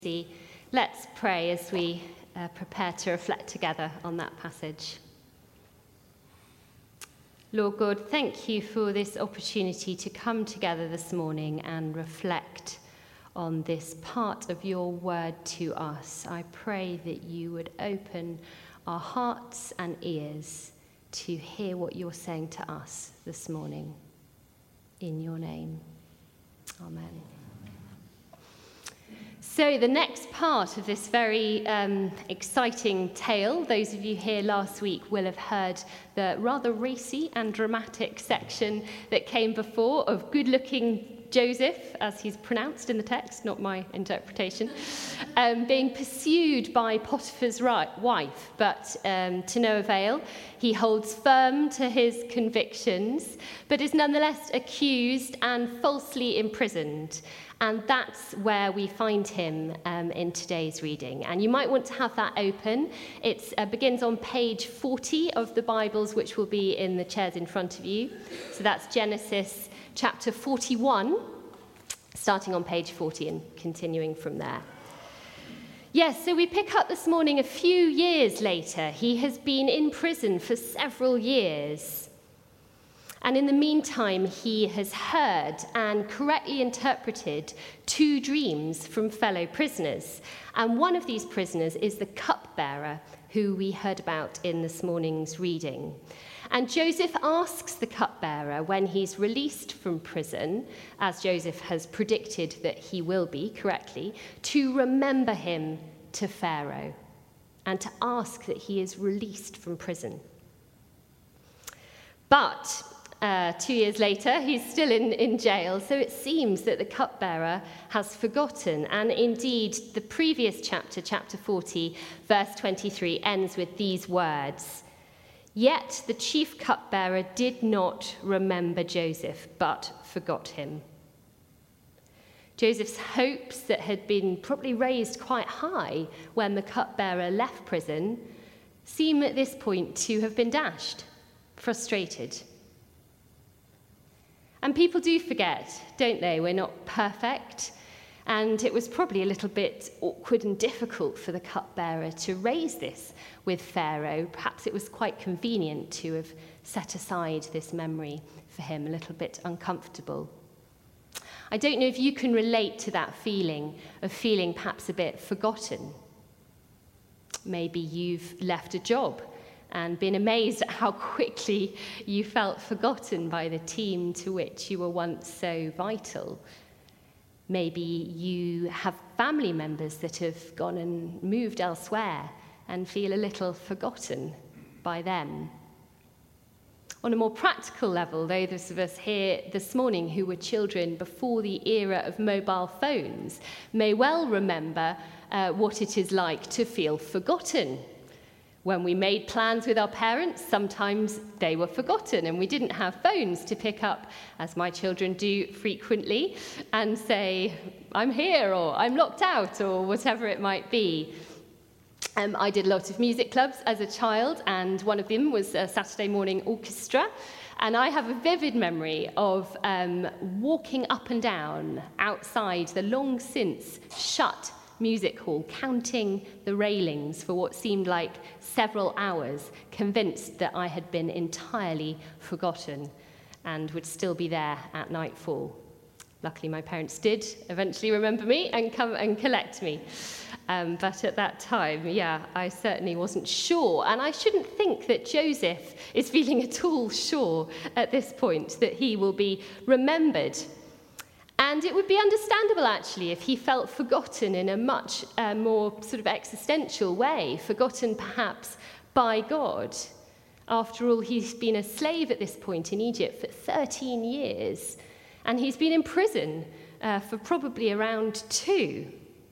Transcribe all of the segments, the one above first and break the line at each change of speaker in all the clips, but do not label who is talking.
Let's pray as we prepare to reflect together on that passage. Lord God, thank you for this opportunity to come together this morning and reflect on this part of your word to us. I pray that you would open our hearts and ears to hear what you're saying to us this morning. In your name, amen. So the next part of this very exciting tale, those of you here last week will have heard the rather racy and dramatic section that came before of good-looking Joseph, as he's pronounced in the text, not my interpretation, being pursued by Potiphar's wife, but to no avail. He holds firm to his convictions, but is nonetheless accused and falsely imprisoned. And that's where we find him in today's reading. And you might want to have that open. It begins on page 40 of the Bibles, which will be in the chairs in front of you. So that's Genesis chapter 41, starting on page 40 and continuing from there. Yes, so we pick up this morning a few years later. He has been in prison for several years. And in the meantime, he has heard and correctly interpreted 2 dreams from fellow prisoners. And one of these prisoners is the cupbearer, who we heard about in this morning's reading. And Joseph asks the cupbearer, when he's released from prison, as Joseph has predicted that he will be correctly, to remember him to Pharaoh and to ask that he is released from prison. But 2 years later, he's still in jail, so it seems that the cupbearer has forgotten. And indeed, the previous chapter, chapter 40, verse 23, ends with these words: "Yet the chief cupbearer did not remember Joseph, but forgot him." Joseph's hopes that had been probably raised quite high when the cupbearer left prison seem at this point to have been dashed, frustrated. And people do forget, don't they? We're not perfect. And it was probably a little bit awkward and difficult for the cupbearer to raise this with Pharaoh. Perhaps it was quite convenient to have set aside this memory for him, a little bit uncomfortable. I don't know if you can relate to that feeling of feeling perhaps a bit forgotten. Maybe you've left a job and been amazed at how quickly you felt forgotten by the team to which you were once so vital. Maybe you have family members that have gone and moved elsewhere and feel a little forgotten by them. On a more practical level, those of us here this morning who were children before the era of mobile phones may well remember what it is like to feel forgotten. When we made plans with our parents, sometimes they were forgotten and we didn't have phones to pick up, as my children do frequently, and say, "I'm here," or "I'm locked out," or whatever it might be. I did a lot of music clubs as a child, and one of them was a Saturday morning orchestra. And I have a vivid memory of walking up and down outside the long since shut music hall, counting the railings for what seemed like several hours, convinced that I had been entirely forgotten and would still be there at nightfall. Luckily, my parents did eventually remember me and come and collect me. But at that time, I certainly wasn't sure. And I shouldn't think that Joseph is feeling at all sure at this point that he will be remembered. And it would be understandable, actually, if he felt forgotten in a much more sort of existential way, forgotten perhaps by God. After all, he's been a slave at this point in Egypt for 13 years, and he's been in prison for probably around 2.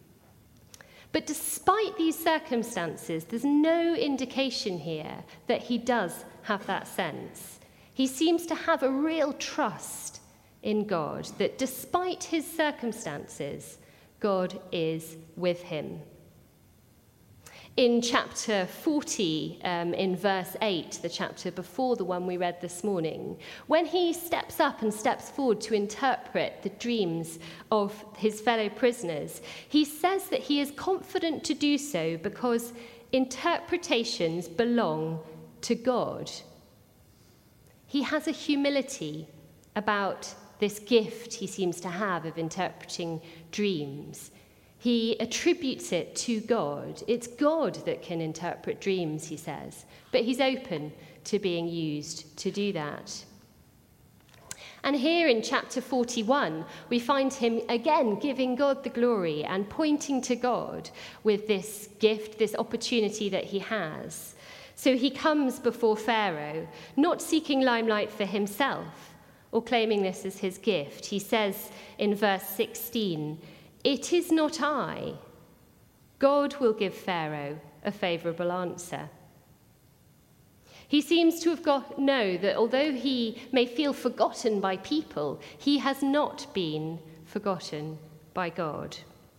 But despite these circumstances, there's no indication here that he does have that sense. He seems to have a real trust in God, that despite his circumstances, God is with him. In chapter 40, in verse 8, the chapter before the one we read this morning, when he steps up and steps forward to interpret the dreams of his fellow prisoners, he says that he is confident to do so because interpretations belong to God. He has a humility about this gift he seems to have of interpreting dreams. He attributes it to God. It's God that can interpret dreams, he says, but he's open to being used to do that. And here in chapter 41, we find him again giving God the glory and pointing to God with this gift, this opportunity that he has. So he comes before Pharaoh, not seeking limelight for himself or claiming this as his gift. He says in verse 16, "It is not I. God will give Pharaoh a favourable answer." He seems to have know that although he may feel forgotten by people, he has not been forgotten by God.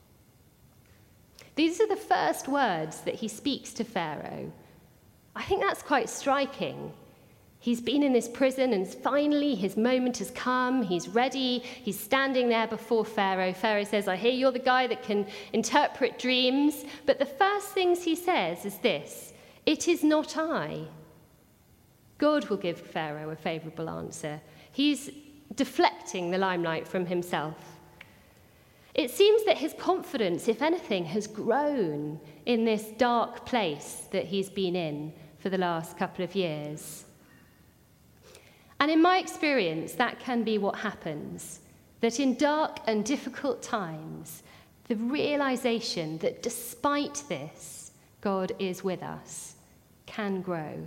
These are the first words that he speaks to Pharaoh. I think that's quite striking. He's been in this prison and finally his moment has come. He's ready. He's standing there before Pharaoh. Pharaoh says, "I hear you're the guy that can interpret dreams." But the first things he says is this: "It is not I." God will give Pharaoh a favourable answer. He's deflecting the limelight from himself. It seems that his confidence, if anything, has grown in this dark place that he's been in for the last couple of years. And in my experience, that can be what happens, that in dark and difficult times, the realization that despite this, God is with us can grow.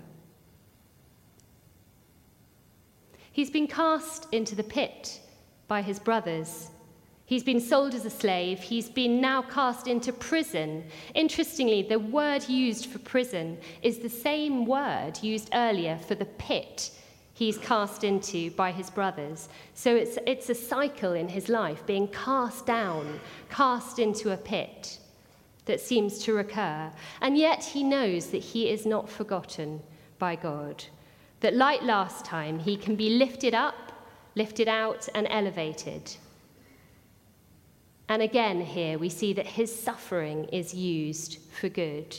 He's been cast into the pit by his brothers. He's been sold as a slave. He's been now cast into prison. Interestingly, the word used for prison is the same word used earlier for the pit he's cast into by his brothers. So it's a cycle in his life, being cast down, cast into a pit that seems to recur. And yet he knows that he is not forgotten by God, that like last time, he can be lifted up, lifted out, and elevated. And again here we see that his suffering is used for good.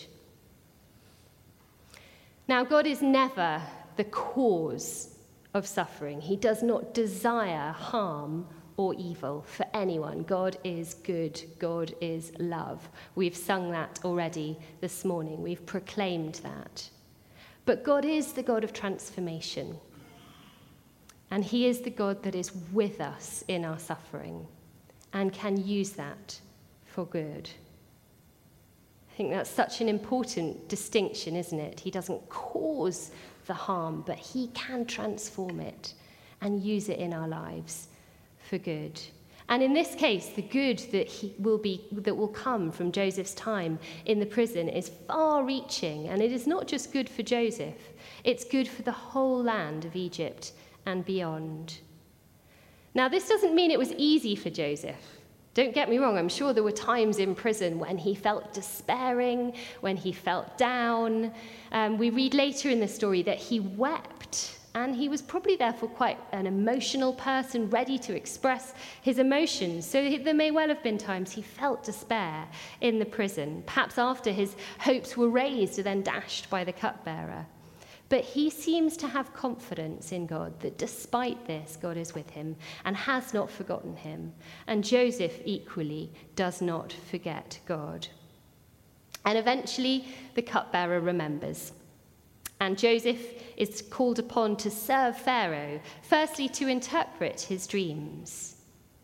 Now, God is never the cause of suffering. He does not desire harm or evil for anyone. God is good. God is love. We've sung that already this morning. We've proclaimed that. But God is the God of transformation. And he is the God that is with us in our suffering and can use that for good. I think that's such an important distinction, isn't it? He doesn't cause the harm, but he can transform it and use it in our lives for good. And in this case, the good that will come from Joseph's time in the prison is far-reaching, and it is not just good for Joseph, it's good for the whole land of Egypt and beyond. Now, this doesn't mean it was easy for Joseph. Don't get me wrong, I'm sure there were times in prison when he felt despairing, when he felt down. We read later in the story that he wept, and he was probably therefore quite an emotional person, ready to express his emotions. So there may well have been times he felt despair in the prison, perhaps after his hopes were raised and then dashed by the cupbearer. But he seems to have confidence in God, that despite this, God is with him and has not forgotten him. And Joseph equally does not forget God. And eventually, the cupbearer remembers. And Joseph is called upon to serve Pharaoh, firstly to interpret his dreams.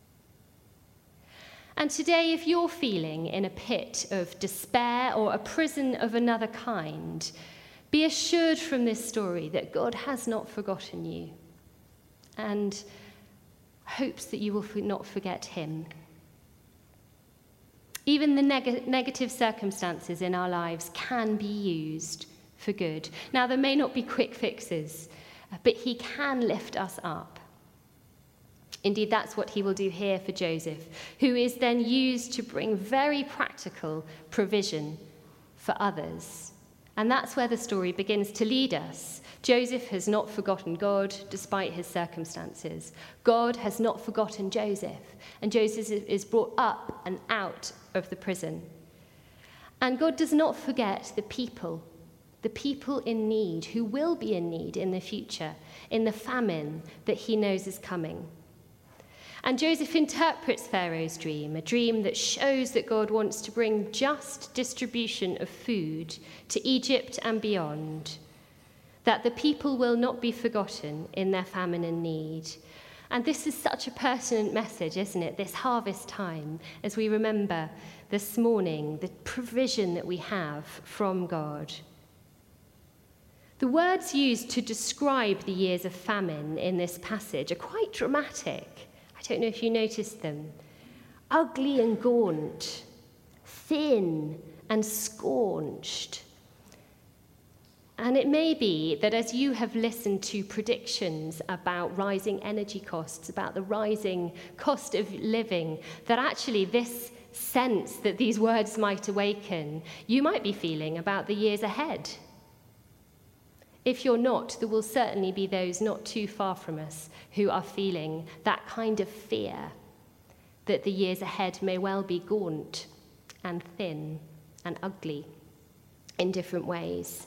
And today, if you're feeling in a pit of despair or a prison of another kind, be assured from this story that God has not forgotten you and hopes that you will not forget him. Even the negative circumstances in our lives can be used for good. Now, there may not be quick fixes, but he can lift us up. Indeed, that's what he will do here for Joseph, who is then used to bring very practical provision for others. And that's where the story begins to lead us. Joseph has not forgotten God despite his circumstances. God has not forgotten Joseph, and Joseph is brought up and out of the prison. And God does not forget the people in need, who will be in need in the future, in the famine that he knows is coming. And Joseph interprets Pharaoh's dream, a dream that shows that God wants to bring just distribution of food to Egypt and beyond, that the people will not be forgotten in their famine and need. And this is such a pertinent message, isn't it, this harvest time, as we remember this morning the provision that we have from God. The words used to describe the years of famine in this passage are quite dramatic. I don't know if you noticed them. Ugly and gaunt, thin and scorched. And it may be that as you have listened to predictions about rising energy costs, about the rising cost of living, that actually this sense that these words might awaken, you might be feeling about the years ahead. If you're not, there will certainly be those not too far from us who are feeling that kind of fear that the years ahead may well be gaunt and thin and ugly in different ways.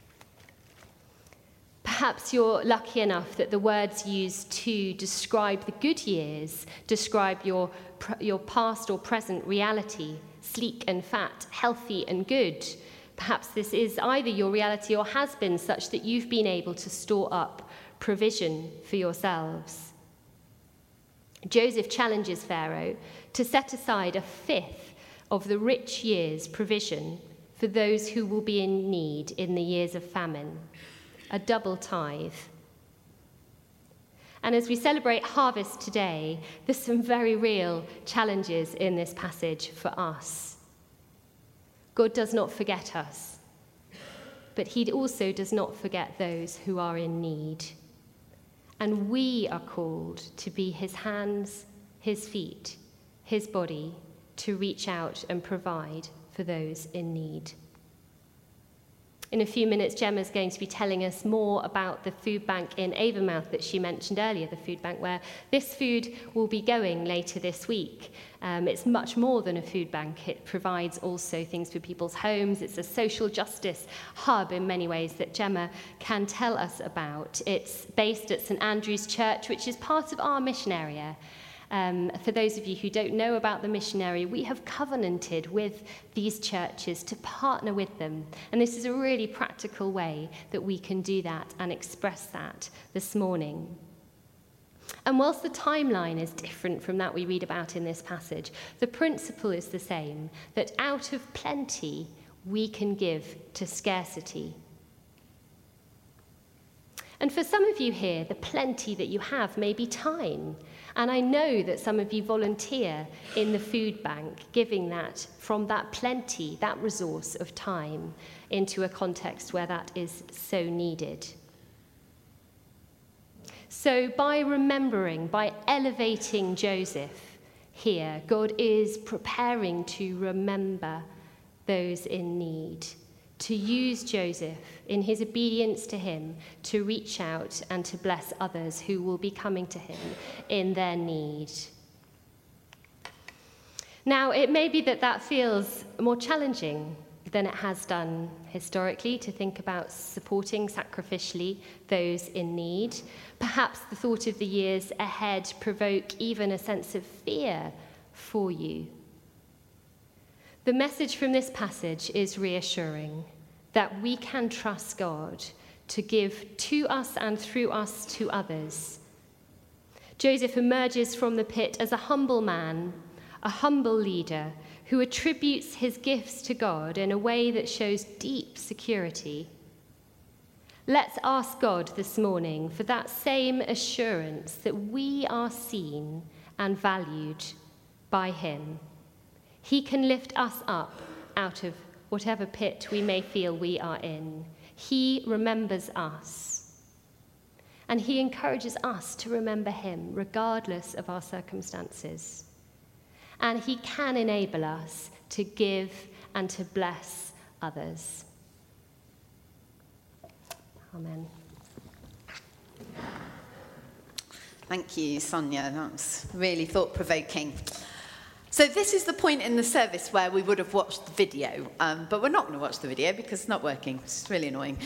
Perhaps you're lucky enough that the words used to describe the good years describe your past or present reality, sleek and fat, healthy and good. Perhaps this is either your reality or has been such that you've been able to store up provision for yourselves. Joseph challenges Pharaoh to set aside a fifth of the rich year's provision for those who will be in need in the years of famine, a double tithe. And as we celebrate harvest today, there's some very real challenges in this passage for us. God does not forget us, but he also does not forget those who are in need. And we are called to be his hands, his feet, his body, to reach out and provide for those in need. In a few minutes, Gemma's going to be telling us more about the food bank in Avonmouth that she mentioned earlier, the food bank where this food will be going later this week. It's much more than a food bank. It provides also things for people's homes. It's a social justice hub in many ways that Gemma can tell us about. It's based at St Andrew's Church, which is part of our mission area. For those of you who don't know about the missionary, we have covenanted with these churches to partner with them. And this is a really practical way that we can do that and express that this morning. And whilst the timeline is different from that we read about in this passage, the principle is the same, that out of plenty we can give to scarcity. And for some of you here, the plenty that you have may be time. And I know that some of you volunteer in the food bank, giving that from that plenty, that resource of time, into a context where that is so needed. So by remembering, by elevating Joseph here, God is preparing to remember those in need, to use Joseph in his obedience to him to reach out and to bless others who will be coming to him in their need. Now, it may be that feels more challenging than it has done historically to think about supporting sacrificially those in need. Perhaps the thought of the years ahead provoke even a sense of fear for you. The message from this passage is reassuring that we can trust God to give to us and through us to others. Joseph emerges from the pit as a humble man, a humble leader who attributes his gifts to God in a way that shows deep security. Let's ask God this morning for that same assurance that we are seen and valued by him. He can lift us up out of whatever pit we may feel we are in. He remembers us. And he encourages us to remember him regardless of our circumstances. And he can enable us to give and to bless others. Amen.
Thank you, Sonia. That was really thought-provoking. So this is the point in the service where we would have watched the video, but we're not going to watch the video because it's not working. It's really annoying.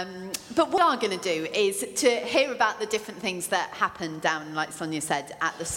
But what we are going to do is to hear about the different things that happened down, like Sonia said, at the